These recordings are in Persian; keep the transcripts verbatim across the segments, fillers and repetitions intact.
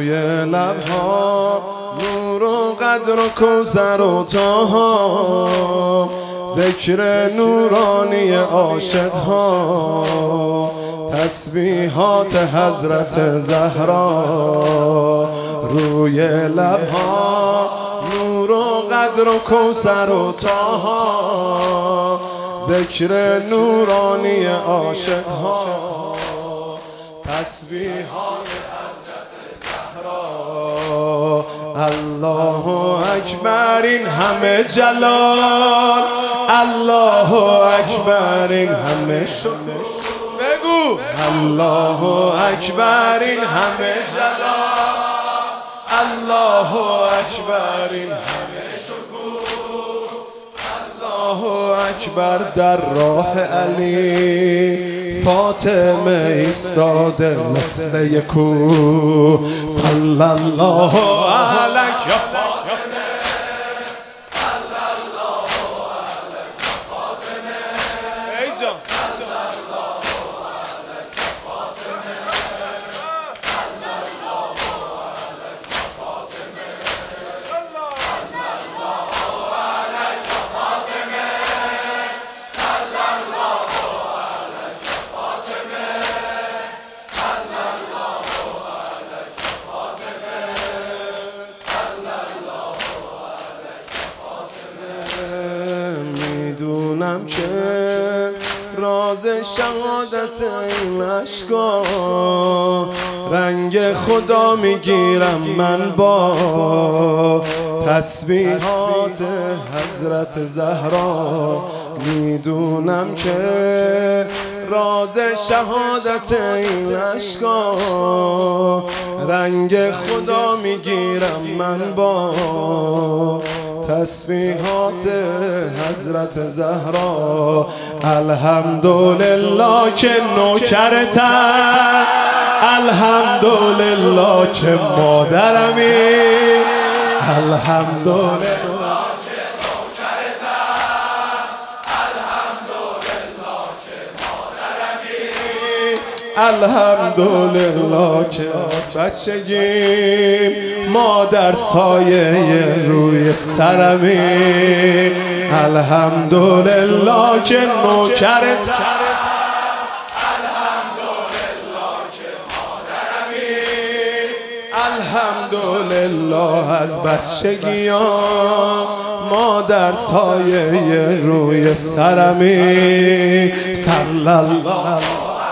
روی لبها نور و قدر و کوثر و طه، ذکر نورانی عاشقها، تسبیحات حضرت زهرا. روی لبها نور و قدر و کوثر و طه، ذکر نورانی عاشقها، تسبیحات حضرت زهرا. الله اکبر این همه جلال، الله اکبر این همه شکر. بگو الله اکبر این همه جلال، الله اکبر این همه شکر. الله اکبر در راه علی فاطمه ایستاده مثل یک کوه. صلی الله علیک یا فاطمه، صلی الله علیک یا فاطمه. ای جان صلی الله علیک یا فاطمه، صلی الله علیک یا فاطمه، صلی الله علیک یا فاطمه، صلی الله علیک یا فاطمه، صلی الله علیک یا فاطمه، صلی الله علیک یا فاطمه. میدونم که راز شهادت این اشکا رنگ خدا میگیرم من با تسبیحات حضرت زهرا. میدونم که راز شهادت این اشکا رنگ خدا میگیرم من با تسبیحات حضرت زهرا. الحمدلله که نوکرتم، الحمدلله که مادرمی، الحمدلله که نوکرتم، الحمدلله که مادرمی، الحمدلله که از بچگیم مادر سایه روی سرمی، الحمدلله که نوکرتم، الحمدلله که مادرمی، الحمدلله از بچگیام مادر سایه روی سرمی. صلی الله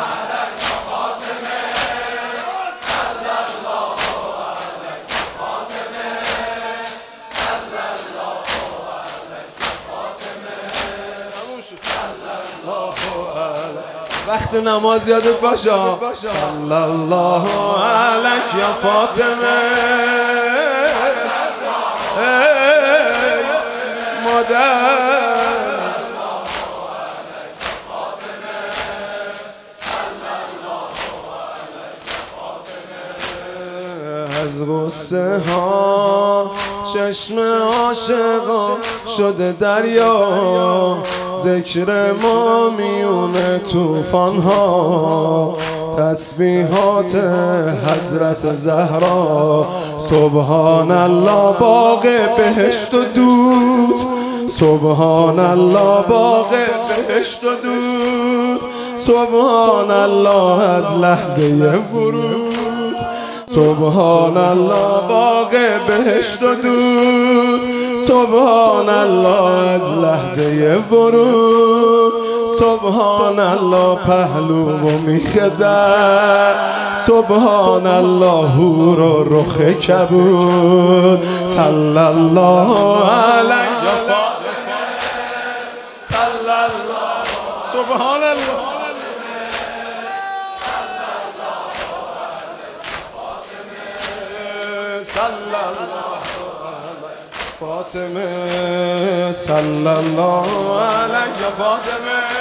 وقت نماز یادت باشه. صلی الله علیک یا فاطمه، مادر از غصه ها چشم عاشقا شده دریا، ذکر ما میونه توفان ها، تسبیحات حضرت زهرا. سبحان الله باغ بهشت و دود، سبحان الله باغ بهشت و دود، سبحان الله از لحظه ورود، سبحان الله باغ بهشت و دود، سبحان الله از لحظه ورود، سبحان الله پهلو و میخدر، سبحان الله هور و رخ کبود. صلی الله علیک یا فاطمه، صلی الله، سبحان الله، صلی الله فاطمه، صلی الله علیک یا فاطمه.